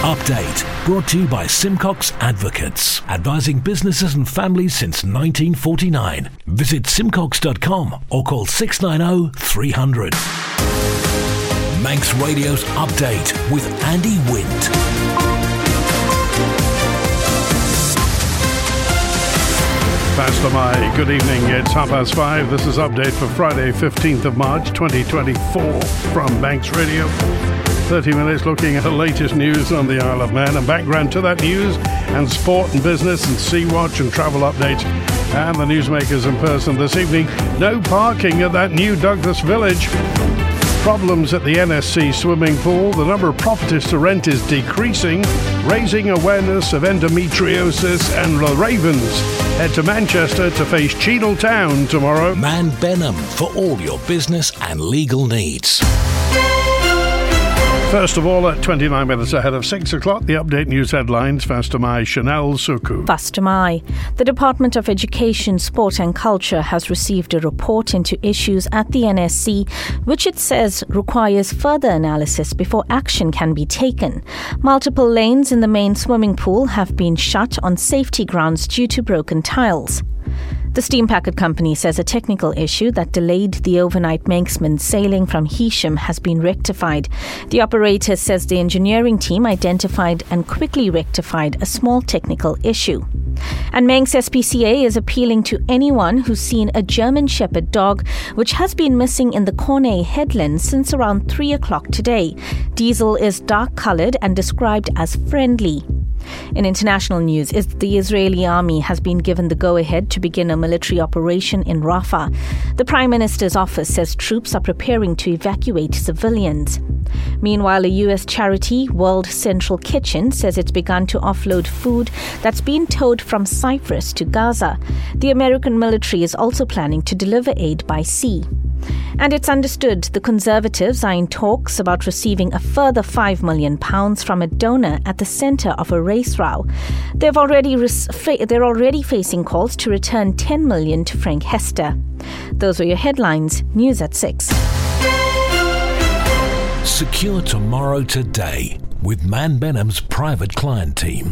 Update, brought to you by Simcox Advocates, advising businesses and families since 1949. Visit simcox.com or call 690 300. Manx Radio's Update with Andy Wint. Pastor Mai, good evening. It's 5:30. This is Update for Friday, 15th of March, 2024 from Manx Radio. 30 minutes looking at the latest news on the Isle of Man and background to that news and sport and business and Sea Watch and travel updates and the newsmakers in person this evening. No parking at that new Douglas Village. Problems at the NSC swimming pool. The number of properties to rent is decreasing. Raising awareness of endometriosis, and the Ravens head to Manchester to face Cheadle Town tomorrow. Man Benham for all your business and legal needs. First of all, at 29 minutes ahead of 6 o'clock, the Update News headlines. Fastamai Chanel Suku. Fastamai. The Department of Education, Sport and Culture has received a report into issues at the NSC, which it says requires further analysis before action can be taken. Multiple lanes in the main swimming pool have been shut on safety grounds due to broken tiles. The steam packet company says a technical issue that delayed the overnight Manxman sailing from Heysham has been rectified. The operator says the engineering team identified and quickly rectified a small technical issue. And Manx SPCA is appealing to anyone who's seen a German Shepherd dog which has been missing in the Cornay headland since around 3 o'clock today. Diesel is dark-coloured and described as friendly. In international news, the Israeli army has been given the go-ahead to begin a military operation in Rafah. The Prime Minister's office says troops are preparing to evacuate civilians. Meanwhile, a US charity, World Central Kitchen, says it's begun to offload food that's been towed from Cyprus to Gaza. The American military is also planning to deliver aid by sea. And it's understood the Conservatives are in talks about receiving a further £5 million from a donor at the centre of a race row. They're already facing calls to return $10 million to Frank Hester. Those were your headlines. News at 6. Secure tomorrow today with Man Benham's private client team.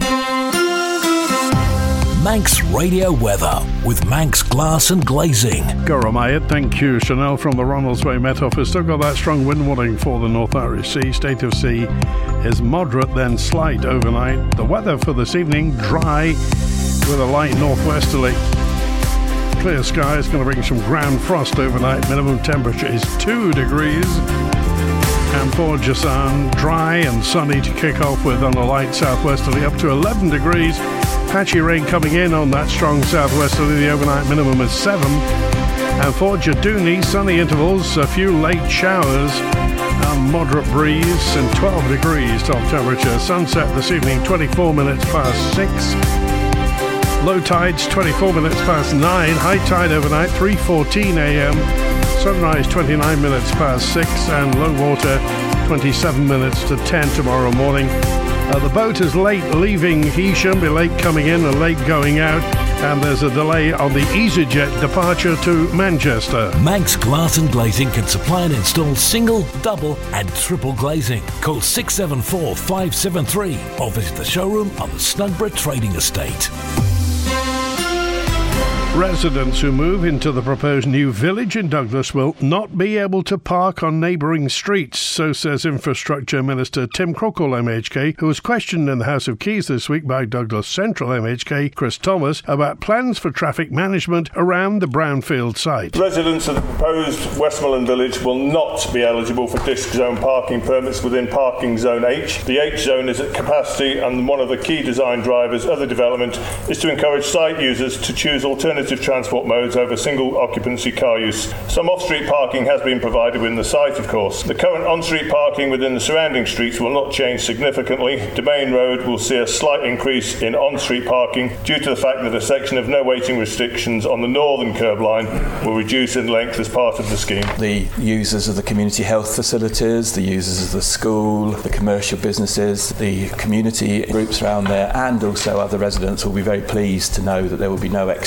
Manx Radio Weather with Manx Glass and Glazing. Goramayat, thank you. Chanel from the Ronaldsway Met Office. Still got that strong wind warning for the North Irish Sea. State of sea is moderate, then slight overnight. The weather for this evening, dry with a light northwesterly. Clear sky is going to bring some ground frost overnight. Minimum temperature is 2 degrees. And for Jasan, dry and sunny to kick off with on a light southwesterly up to 11 degrees. Patchy rain coming in on that strong southwesterly. The overnight minimum is 7. And for Jadouni, sunny intervals, a few late showers, a moderate breeze and 12 degrees top temperature. Sunset this evening, 24 minutes past 6. Low tides, 24 minutes past 9. High tide overnight, 3:14 a.m. Sunrise, 29 minutes past 6. And low water, 27 minutes to 10 tomorrow morning. The boat is late leaving Heysham, be late coming in and late going out, and there's a delay on the EasyJet departure to Manchester. Manx Glass and Glazing can supply and install single, double and triple glazing. Call 674 573 or visit the showroom on the Snugborough Trading Estate. Residents who move into the proposed new village in Douglas will not be able to park on neighbouring streets, so says Infrastructure Minister Tim Crookall MHK, who was questioned in the House of Keys this week by Douglas Central MHK Chris Thomas about plans for traffic management around the brownfield site. Residents of the proposed Westmoreland village will not be eligible for disc zone parking permits within parking zone H. The H zone is at capacity, and one of the key design drivers of the development is to encourage site users to choose alternative transport modes over single occupancy car use. Some off-street parking has been provided within the site, of course. The current on-street parking within the surrounding streets will not change significantly. Domain Road will see a slight increase in on-street parking due to the fact that a section of no waiting restrictions on the northern curb line will reduce in length as part of the scheme. The users of the community health facilities, the users of the school, the commercial businesses, the community groups around there, and also other residents will be very pleased to know that there will be no extra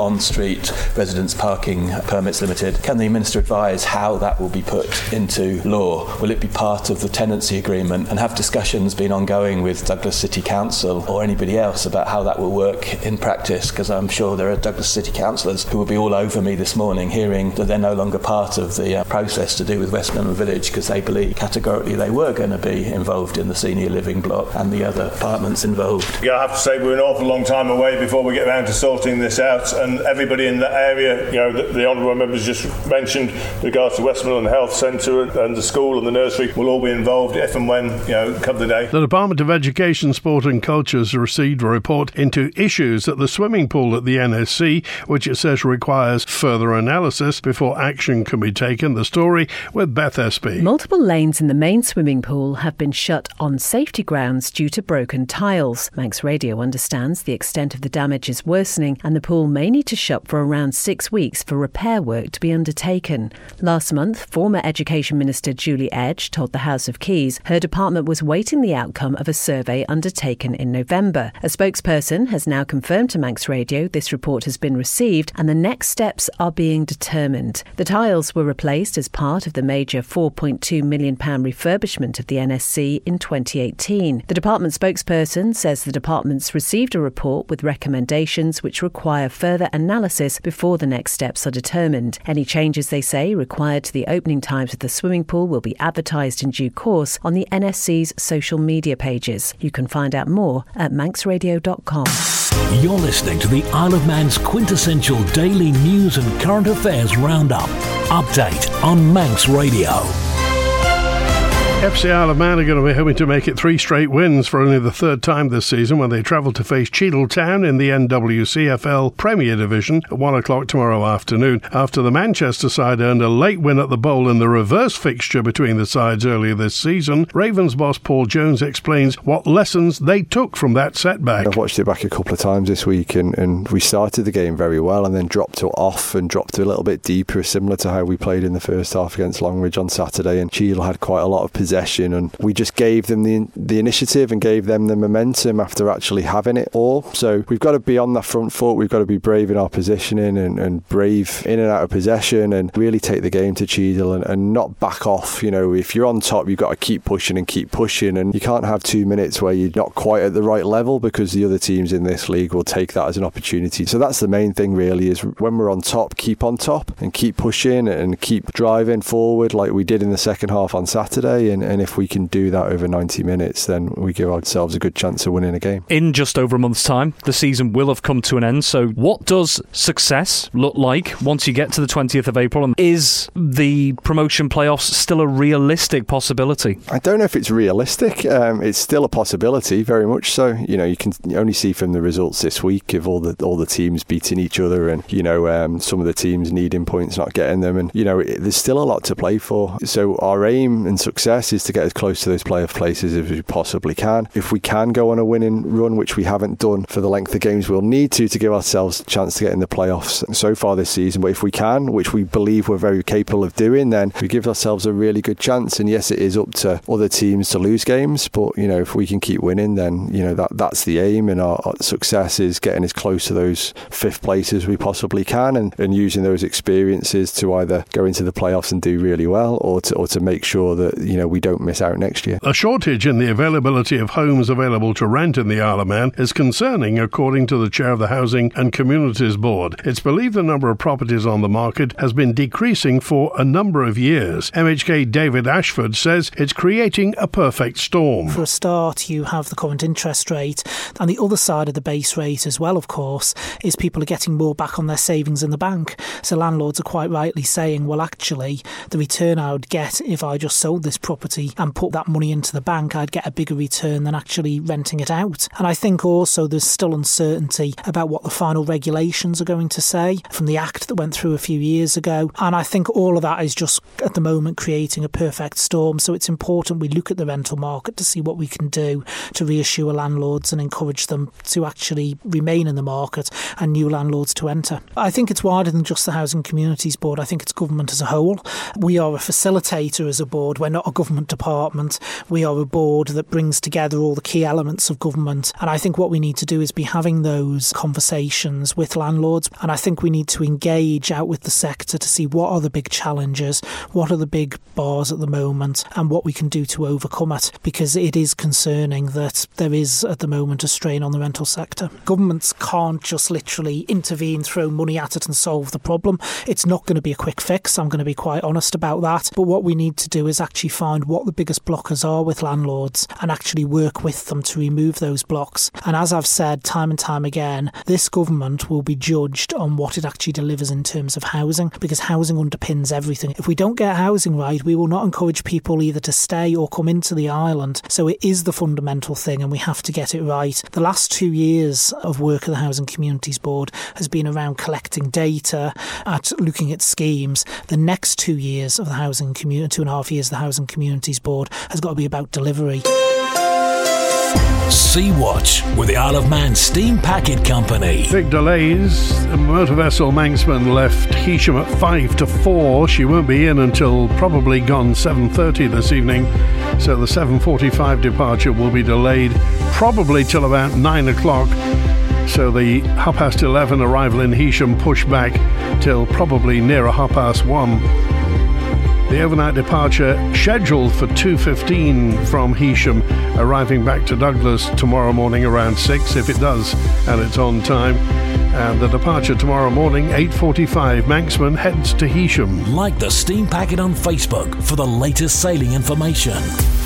on-street residence parking permits limited. Can the Minister advise how that will be put into law? Will it be part of the tenancy agreement? And have discussions been ongoing with Douglas City Council or anybody else about how that will work in practice? Because I'm sure there are Douglas City councillors who will be all over me this morning hearing that they're no longer part of the process to do with Westmoreland Village, because they believe categorically they were going to be involved in the senior living block and the other apartments involved. Yeah, I have to say we're an awful long time away before we get around to sorting this out, and everybody in that area, the honourable members just mentioned, with regards to Westmoreland Health Centre and the school and the nursery, will all be involved if and when, come the day. The Department of Education, Sport and Culture has received a report into issues at the swimming pool at the NSC, which it says requires further analysis before action can be taken. The story with Beth Espy. Multiple lanes in the main swimming pool have been shut on safety grounds due to broken tiles. Manx Radio understands the extent of the damage is worsening and the pool may need to shut for around 6 weeks for repair work to be undertaken. Last month, former Education Minister Julie Edge told the House of Keys her department was waiting the outcome of a survey undertaken in November. A spokesperson has now confirmed to Manx Radio this report has been received and the next steps are being determined. The tiles were replaced as part of the major £4.2 million refurbishment of the NSC in 2018. The department spokesperson says the department's received a report with recommendations which require further analysis before the next steps are determined. Any changes, they say, required to the opening times of the swimming pool will be advertised in due course on the NSC's social media pages. You can find out more at manxradio.com. You're listening to the Isle of Man's quintessential daily news and current affairs roundup. Update on Manx Radio. FC Isle of Man are going to be hoping to make it 3 straight wins for only the 3rd time this season when they travel to face Cheadletown in the NWCFL Premier Division at 1 o'clock tomorrow afternoon. After the Manchester side earned a late win at the Bowl in the reverse fixture between the sides earlier this season, Ravens boss Paul Jones explains what lessons they took from that setback. I've watched it back a couple of times this week and we started the game very well and then dropped off and dropped a little bit deeper, similar to how we played in the first half against Longridge on Saturday, and Cheadle had quite a lot of possession and we just gave them the initiative and gave them the momentum after actually having it all. So we've got to be on that front foot, we've got to be brave in our positioning and brave in and out of possession and really take the game to Cheadle and not back off. If you're on top, you've got to keep pushing and you can't have 2 minutes where you're not quite at the right level, because the other teams in this league will take that as an opportunity. So that's the main thing really, is when we're on top and keep pushing and keep driving forward like we did in the second half on Saturday, and if we can do that over 90 minutes, then we give ourselves a good chance of winning a game. In just over a month's time, the season will have come to an end. So what does success look like once you get to the 20th of April? And is the promotion playoffs still a realistic possibility? I don't know if it's realistic. It's still a possibility, very much so. You can only see from the results this week of all the teams beating each other and, some of the teams needing points, not getting them. And, there's still a lot to play for. So our aim and success is to get as close to those playoff places as we possibly can. If we can go on a winning run, which we haven't done for the length of games we'll need to give ourselves a chance to get in the playoffs so far this season, but if we can, which we believe we're very capable of doing, then we give ourselves a really good chance. And yes, it is up to other teams to lose games, but if we can keep winning, then that's the aim, and our success is getting as close to those 5th places we possibly can, and using those experiences to either go into the playoffs and do really well, or to make sure that we don't miss out next year. A shortage in the availability of homes available to rent in the Isle of Man is concerning, according to the chair of the Housing and Communities Board. It's believed the number of properties on the market has been decreasing for a number of years. MHK David Ashford says it's creating a perfect storm. For a start, you have the current interest rate, and the other side of the base rate as well, of course, is people are getting more back on their savings in the bank. So landlords are quite rightly saying, well, actually, the return I would get if I just sold this property and put that money into the bank, I'd get a bigger return than actually renting it out. And I think also there's still uncertainty about what the final regulations are going to say from the Act that went through a few years ago. And I think all of that is just at the moment creating a perfect storm. So it's important we look at the rental market to see what we can do to reassure landlords and encourage them to actually remain in the market and new landlords to enter. I think it's wider than just the Housing Communities Board. I think it's government as a whole. We are a facilitator as a board. We're not a government government department. We are a board that brings together all the key elements of government. And I think what we need to do is be having those conversations with landlords. And I think we need to engage out with the sector to see what are the big challenges, what are the big bars at the moment, and what we can do to overcome it. Because it is concerning that there is at the moment a strain on the rental sector. Governments can't just literally intervene, throw money at it and solve the problem. It's not going to be a quick fix. I'm going to be quite honest about that. But what we need to do is actually find what the biggest blockers are with landlords and actually work with them to remove those blocks. And as I've said time and time again, this government will be judged on what it actually delivers in terms of housing, because housing underpins everything. If we don't get housing right, we will not encourage people either to stay or come into the island. So it is the fundamental thing, and we have to get it right. The last 2 years of work of the Housing Communities Board has been around collecting data, at looking at schemes. The next 2 years of the Housing Community, 2.5 years of the Housing Communities Board has got to be about delivery. Sea-Watch with the Isle of Man Steam Packet Company. Big delays. The motor vessel Manxman left Heysham at 5 to 4. She won't be in until probably gone 7:30 this evening. So the 7:45 departure will be delayed probably till about 9 o'clock. So the 11:30 arrival in Heysham pushed back till probably nearer 1:30. The overnight departure scheduled for 2:15 from Heysham, arriving back to Douglas tomorrow morning around 6 if it does, and it's on time. And the departure tomorrow morning, 8:45, Manxman heads to Heysham. Like the Steam Packet on Facebook for the latest sailing information.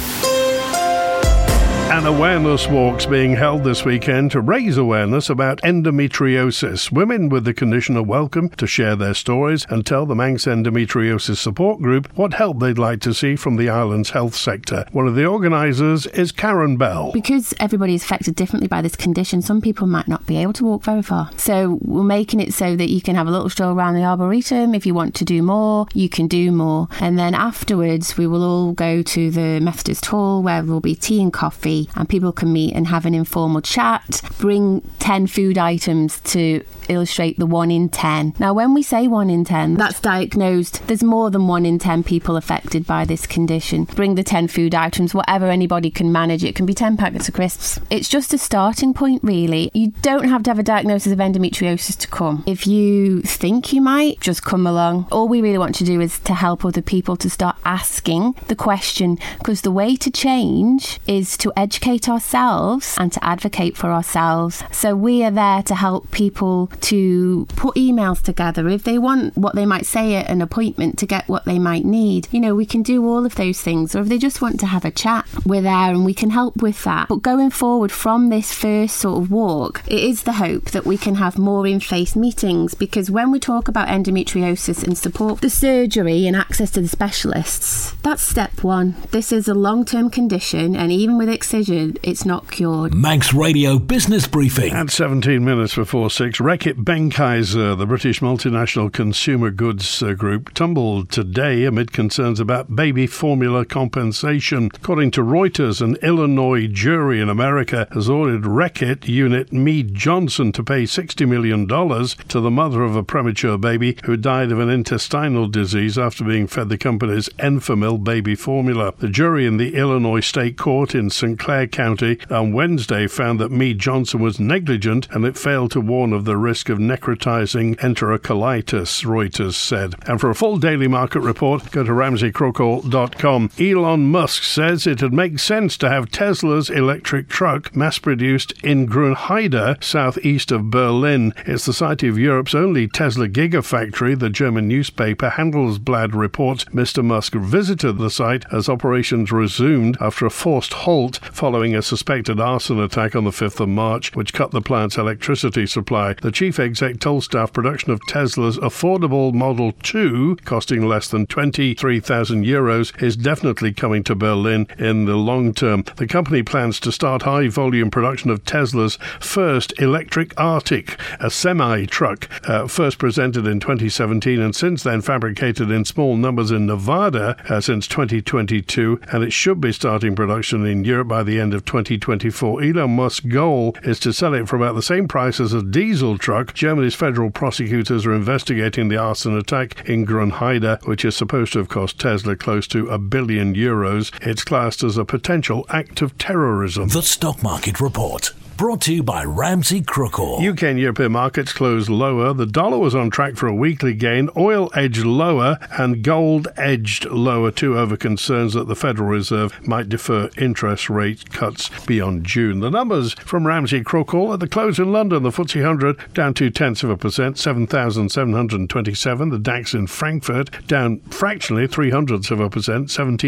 An awareness walk's being held this weekend to raise awareness about endometriosis. Women with the condition are welcome to share their stories and tell the Manx Endometriosis Support Group what help they'd like to see from the island's health sector. One of the organisers is Karen Bell. Because everybody is affected differently by this condition, some people might not be able to walk very far. So we're making it so that you can have a little stroll around the Arboretum. If you want to do more, you can do more. And then afterwards, we will all go to the Methodist Hall, where there will be tea and coffee, and people can meet and have an informal chat. Bring 10 food items to illustrate the 1 in 10. Now, when we say 1 in 10, that's diagnosed. There's more than 1 in 10 people affected by this condition. Bring the 10 food items, whatever anybody can manage. It can be 10 packets of crisps. It's just a starting point, really. You don't have to have a diagnosis of endometriosis to come. If you think you might, just come along. All we really want to do is to help other people to start asking the question, because the way to change is to educate ourselves and to advocate for ourselves. So we are there to help people to put emails together if they want what they might say at an appointment to get what they might need. You know, we can do all of those things. Or if they just want to have a chat, we're there and we can help with that. But going forward from this first sort of walk, it is the hope that we can have more in-face meetings, because when we talk about endometriosis and support the surgery and access to the specialists, that's step one. This is a long-term condition, and even with excision, it's not cured. Manx Radio Business Briefing. At 17 minutes before 6, Reckitt Benckiser, the British multinational consumer goods group, tumbled today amid concerns about baby formula compensation. According to Reuters, an Illinois jury in America has ordered Reckitt unit Mead Johnson to pay $60 million to the mother of a premature baby who died of an intestinal disease after being fed the company's Enfamil baby formula. The jury in the Illinois State Court in St. Clair County on Wednesday found that Mead Johnson was negligent and it failed to warn of the risk of necrotizing enterocolitis, Reuters said. And for a full daily market report, go to RamseyCrookall.com. Elon Musk says it'd make sense to have Tesla's electric truck mass-produced in Grünheide, southeast of Berlin. It's the site of Europe's only Tesla gigafactory. The German newspaper Handelsblatt reports Mr. Musk visited the site as operations resumed after a forced halt following a suspected arson attack on the 5th of March, which cut the plant's electricity supply. The chief exec told staff production of Tesla's affordable Model 2, costing less than €23,000, is definitely coming to Berlin in the long term. The company plans to start high-volume production of Tesla's first electric Arctic, a semi-truck, first presented in 2017 and since then fabricated in small numbers in Nevada since 2022, and it should be starting production in Europe by the end of 2024. Elon Musk's goal is to sell it for about the same price as a diesel truck, truck. Germany's federal prosecutors are investigating the arson attack in Grünheide, which is supposed to have cost Tesla close to €1 billion. It's classed as a potential act of terrorism. The Stock Market Report. Brought to you by Ramsey Crookall. UK and European markets closed lower. The dollar was on track for a weekly gain. Oil edged lower and gold edged lower too, over concerns that the Federal Reserve might defer interest rate cuts beyond June. The numbers from Ramsey Crookall at the close in London. The FTSE 100 down 0.2%, 7,727. The DAX in Frankfurt down fractionally 0.03%,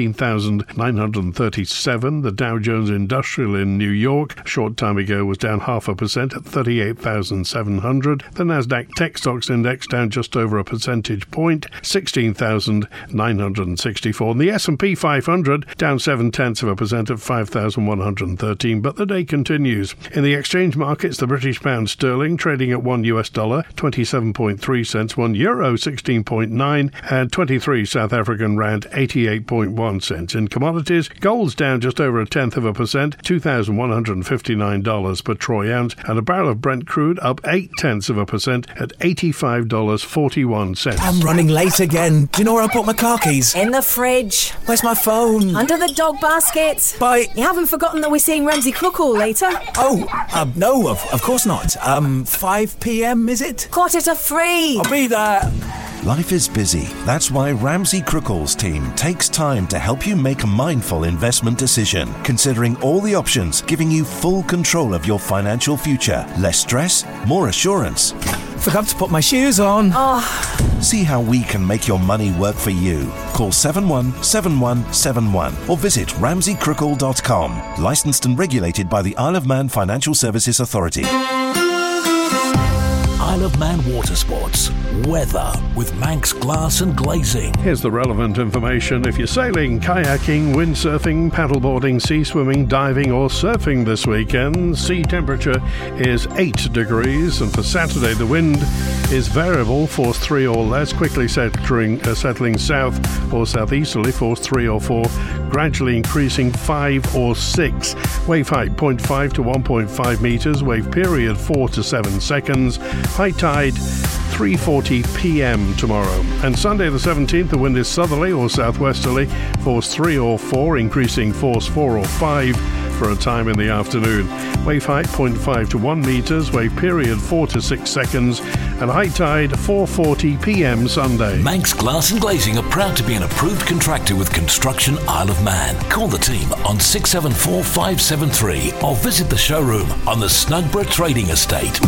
17,937. The Dow Jones Industrial in New York short time ago was down 0.5% at 38,700. The Nasdaq Tech Stocks Index down just over a percentage point, 16,964. And the S&P 500 down 0.7% at 5,113. But the day continues. In the exchange markets, the British pound sterling trading at $1 27.3 cents, €1 16.9, and 23 South African rand 88.1 cents. In commodities, gold's down just over 0.1%, $2,159 per troy ounce, and a barrel of Brent crude up 0.8% at $85.41. I'm running late again. Do you know where I put my car keys? In the fridge. Where's my phone? Under the dog basket. Bye. You haven't forgotten that we're seeing Ramsey Crookall later? Oh, no, of course not. 5 p.m, is it? 2:45. I'll be there. Life is busy. That's why Ramsey Crookall's team takes time to help you make a mindful investment decision, considering all the options, giving you full control of your financial future. Less stress, more assurance. Forgot to put my shoes on. See how we can make your money work for you. Call 717171 or visit ramseycrookall.com. Licensed and regulated by the Isle of Man Financial Services Authority. Isle of Man Water Sports. Weather with Manx Glass and Glazing. Here's the relevant information. If you're sailing, kayaking, windsurfing, paddleboarding, sea swimming, diving or surfing this weekend, sea temperature is 8 degrees, and for Saturday the wind is variable, force 3 or less, quickly settling south or southeasterly, force 3 or 4, gradually increasing 5 or 6. Wave height 0.5 to 1.5 metres, wave period 4 to 7 seconds, high tide 3:40 p.m. tomorrow. And Sunday the 17th, the wind is southerly or southwesterly, force 3 or 4, increasing force 4 or 5 for a time in the afternoon. Wave height 0.5 to 1 metres, wave period 4 to 6 seconds, and high tide 4:40 p.m. Sunday. Manx Glass and Glazing are proud to be an approved contractor with Construction Isle of Man. Call the team on 674 573 or visit the showroom on the Snugborough Trading Estate.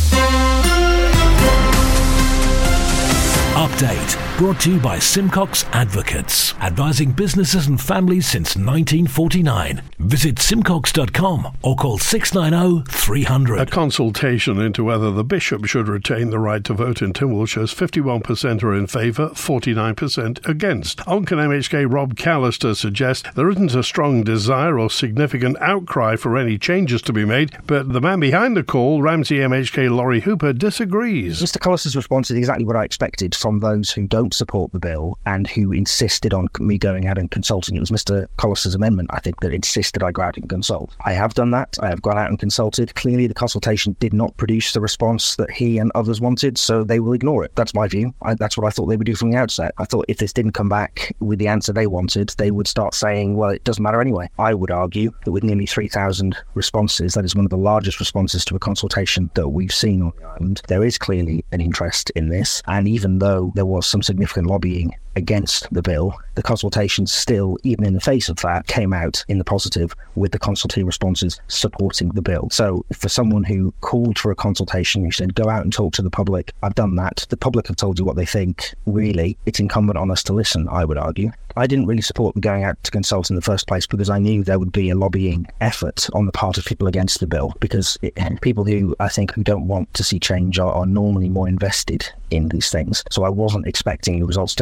Update brought to you by Simcox Advocates, advising businesses and families since 1949. Visit simcox.com or call 690 300. A consultation into whether the bishop should retain the right to vote in Tynwald shows 51% are in favour, 49% against. Onken MHK Rob Callister suggests there isn't a strong desire or significant outcry for any changes to be made, but the man behind the call, Ramsey MHK Laurie Hooper, disagrees. Mr Callister's response is exactly what I expected from those who don't support the bill and who insisted on me going out and consulting. It was Mr Callister's amendment, I think, that insisted I go out and consult. I have done that. I have gone out and consulted. Clearly, the consultation did not produce the response that he and others wanted, so they will ignore it. That's my view. That's what I thought they would do from the outset. I thought if this didn't come back with the answer they wanted, they would start saying, well, it doesn't matter anyway. I would argue that with nearly 3,000 responses, that is one of the largest responses to a consultation that we've seen on the island. There is clearly an interest in this, and even though there was some significant lobbying against the bill, the consultation still, even in the face of that, came out in the positive with the consultee responses supporting the bill. So for someone who called for a consultation, who said, go out and talk to the public, I've done that. The public have told you what they think. Really, it's incumbent on us to listen, I would argue. I didn't really support going out to consult in the first place because I knew there would be a lobbying effort on the part of people against the bill, because people who I think who don't want to see change are normally more invested in these things. So I wasn't expecting the results to come out as they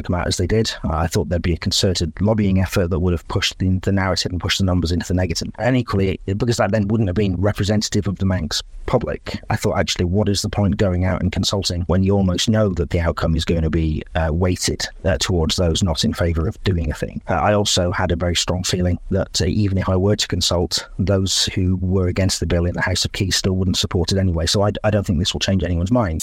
they did. I thought there'd be a concerted lobbying effort that would have pushed the narrative and pushed the numbers into the negative. And equally, because that then wouldn't have been representative of the Manx public, I thought, actually, what is the point going out and consulting when you almost know that the outcome is going to be weighted towards those not in favour of doing a thing? I also had a very strong feeling that even if I were to consult, those who were against the bill in the House of Keys still wouldn't support it anyway. So I don't think this will change anyone's mind.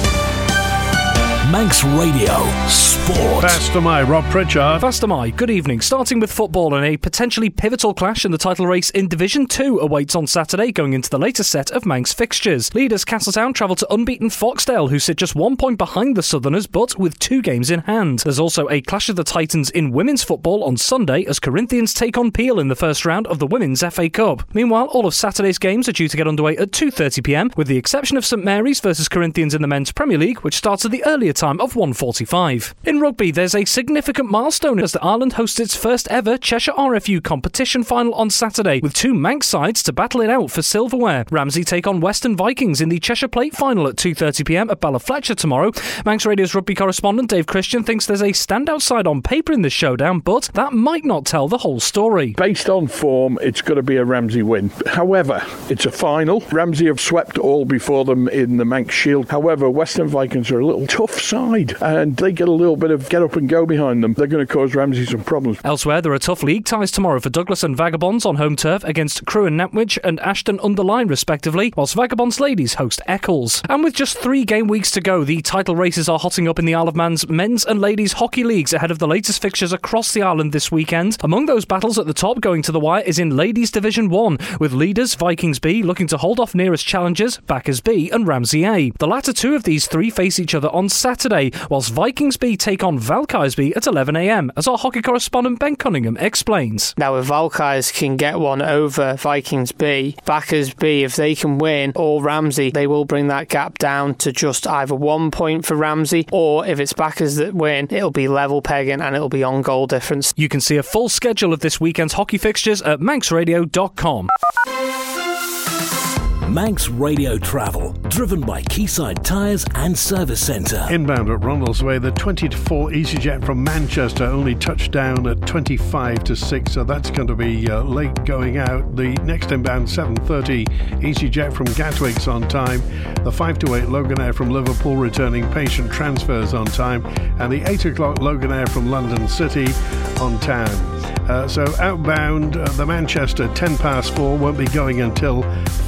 Manx Radio Sport. Fast am I, Rob Pritchard. Fast am I. Good evening. Starting with football, and a potentially pivotal clash in the title race in Division 2 awaits on Saturday, going into the latest set of Manx fixtures. Leaders Castletown travel to unbeaten Foxdale, who sit just 1 point behind the Southerners, but with 2 games in hand. There's also a clash of the Titans in women's football on Sunday, as Corinthians take on Peel in the first round of the Women's FA Cup. Meanwhile, all of Saturday's games are due to get underway at 2:30pm, with the exception of St Mary's versus Corinthians in the Men's Premier League, which starts at the earlier time of 1:45. In rugby, there's a significant milestone as the Ireland hosts its first ever Cheshire RFU competition final on Saturday, with 2 Manx sides to battle it out for silverware. Ramsey take on Western Vikings in the Cheshire Plate final at 2:30pm at Ballafletcher tomorrow. Manx Radio's rugby correspondent Dave Christian thinks there's a standout side on paper in this showdown, but that might not tell the whole story. Based on form, it's going to be a Ramsey win. However, it's a final. Ramsey have swept all before them in the Manx Shield. However, Western Vikings are a little tough side, and they get a little bit of get up and go behind them. They're going to cause Ramsey some problems. Elsewhere, there are tough league ties tomorrow for Douglas and Vagabonds on home turf against Crewe and Nantwich and Ashton Underline respectively, whilst Vagabonds ladies host Eccles. And with just 3 game weeks to go, the title races are hotting up in the Isle of Man's men's and ladies hockey leagues ahead of the latest fixtures across the island this weekend. Among those battles at the top going to the wire is in Ladies Division 1, with leaders Vikings B looking to hold off nearest challengers Backers B and Ramsey A. The latter 2 of these 3 face each other on Saturday, whilst Vikings B take on Valkyries B at 11am, as our hockey correspondent Ben Cunningham explains. Now, if Valkyries can get one over Vikings B, Backers B, if they can win, or Ramsey, they will bring that gap down to just either 1 point for Ramsey, or if it's Backers that win, it'll be level pegging and it'll be on goal difference. You can see a full schedule of this weekend's hockey fixtures at manxradio.com. Manx Radio Travel, driven by Quayside Tyres and Service Centre. Inbound at Ronaldsway, the 20-4 EasyJet from Manchester only touched down at 25-6, so that's going to be late going out. The next inbound 7:30 EasyJet from Gatwick's on time. The 5-8 Loganair from Liverpool returning patient transfers on time, and the 8 o'clock Loganair from London City on time. So outbound, the Manchester 4 won't be going until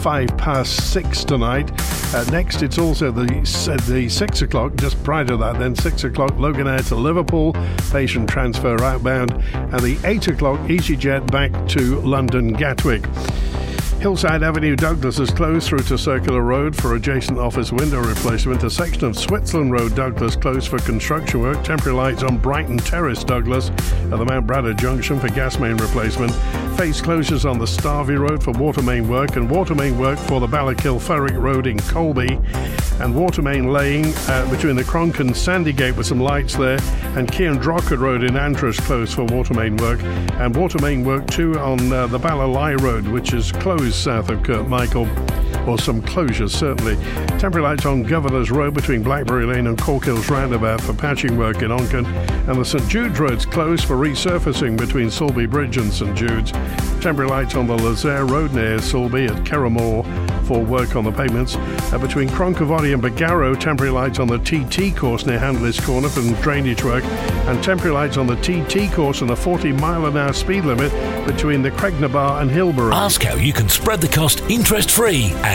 6:05 tonight. Next, it's also the 6 o'clock, just prior to that, then 6 o'clock Loganair to Liverpool, patient transfer outbound, and the 8 o'clock EasyJet back to London Gatwick. Hillside Avenue Douglas is closed through to Circular Road for adjacent office window replacement. A section of Switzerland Road Douglas closed for construction work. Temporary lights on Brighton Terrace Douglas at the Mount Bradder Junction for gas main replacement. Phase closures on the Starvey Road for water main work, and water main work for the Ballakill Ferrick Road in Colby, and water main laying between the Cronk and Sandygate with some lights there, and Cian Drockard Road in Andros closed for water main work, and water main work too on the Ballalai Road, which is closed south of Kirkmichael, or some closures certainly. Temporary lights on Governor's Road between Blackberry Lane and Cork Hills Roundabout for patching work in Onken, and the St Jude's Road's closed for resurfacing between Sulby Bridge and St Jude's. Temporary lights on the Lazaire Road near Sulby at Kerramore for work on the pavements. Between Cronkavody and Bagaro, temporary lights on the TT course near Handless Corner for drainage work, and temporary lights on the TT course and a 40-mile-an-hour speed limit between the Cregnabar and Hilborough. Ask how you can spread the cost interest-free at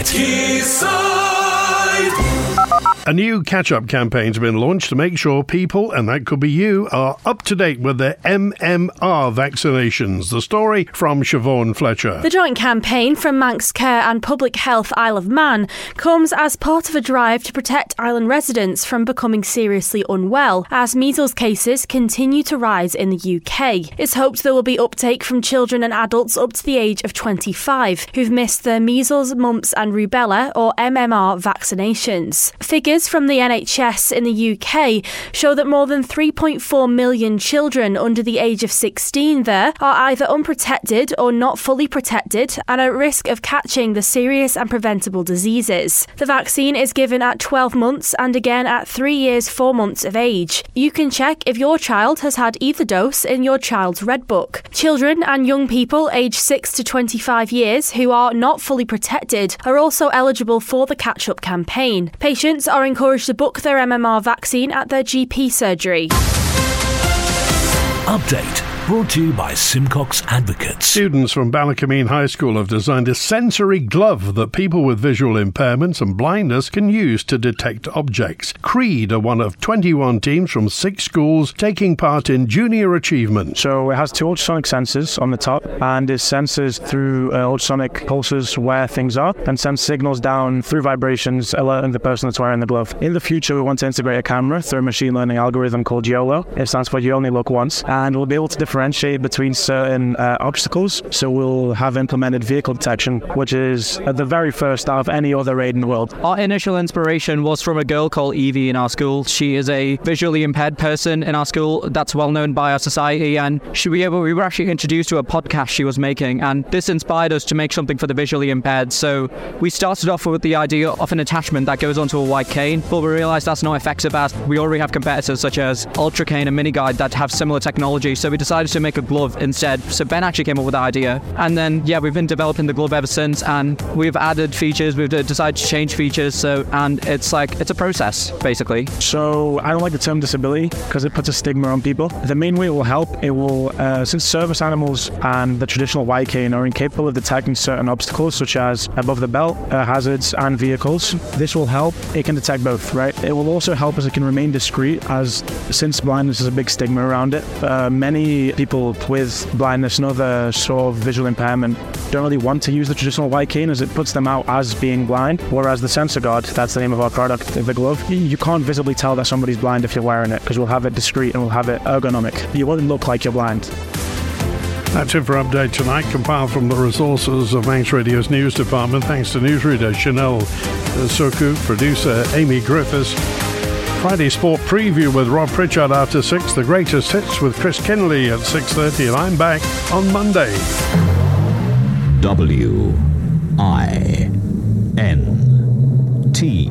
Quayside. A new catch-up campaign's been launched to make sure people, and that could be you, are up to date with their MMR vaccinations. The story from Siobhan Fletcher. The joint campaign from Manx Care and Public Health Isle of Man comes as part of a drive to protect island residents from becoming seriously unwell as measles cases continue to rise in the UK. It's hoped there will be uptake from children and adults up to the age of 25 who've missed their measles, mumps and rubella or MMR vaccinations. Figures from the NHS in the UK show that more than 3.4 million children under the age of 16 there are either unprotected or not fully protected and at risk of catching the serious and preventable diseases. The vaccine is given at 12 months and again at 3 years 4 months of age. You can check if your child has had either dose in your child's Red Book. Children and young people aged 6 to 25 years who are not fully protected are also eligible for the catch-up campaign. Patients are encouraged to book their MMR vaccine at their GP surgery. Update brought to you by Simcox Advocates. Students from Ballacameen High School have designed a sensory glove that people with visual impairments and blindness can use to detect objects. Creed are one of 21 teams from 6 schools taking part in Junior Achievement. So it has 2 ultrasonic sensors on the top, and it senses through ultrasonic pulses where things are and sends signals down through vibrations, alerting the person that's wearing the glove. In the future, we want to integrate a camera through a machine learning algorithm called YOLO. It stands for You Only Look Once, and we'll be able to differentiate between certain obstacles. So we'll have implemented vehicle detection, which is the very first out of any other aid in the world. Our initial inspiration was from a girl called Evie in our school. She is a visually impaired person in our school that's well known by our society, and we were actually introduced to a podcast she was making, and this inspired us to make something for the visually impaired. So we started off with the idea of an attachment that goes onto a white cane, but we realised that's not effective as we already have competitors such as Ultra Cane and Mini Guide that have similar technology, so we decided to make a glove instead. So Ben actually came up with the idea, and then we've been developing the glove ever since, and we've added features, we've decided to change features, and it's a process basically. So I don't like the term disability because it puts a stigma on people. The main way it will help, since service animals and the traditional white cane are incapable of detecting certain obstacles such as above the belt, hazards and vehicles, this will help. It can detect both, right? It will also help as it can remain discreet, as since blindness is a big stigma around it, many people with blindness and other sort of visual impairment don't really want to use the traditional white cane as it puts them out as being blind, whereas the Sensor Guard, that's the name of our product, the glove, you can't visibly tell that somebody's blind if you're wearing it because we'll have it discreet and we'll have it ergonomic. You won't look like you're blind. That's it for Update Tonight, compiled from the resources of Manx Radio's news department. Thanks to newsreader Chanel Soku, producer Amy Griffiths. Friday Sport Preview with Rob Pritchard after 6. The Greatest Hits with Chris Kinley at 6:30. And I'm back on Monday. WINT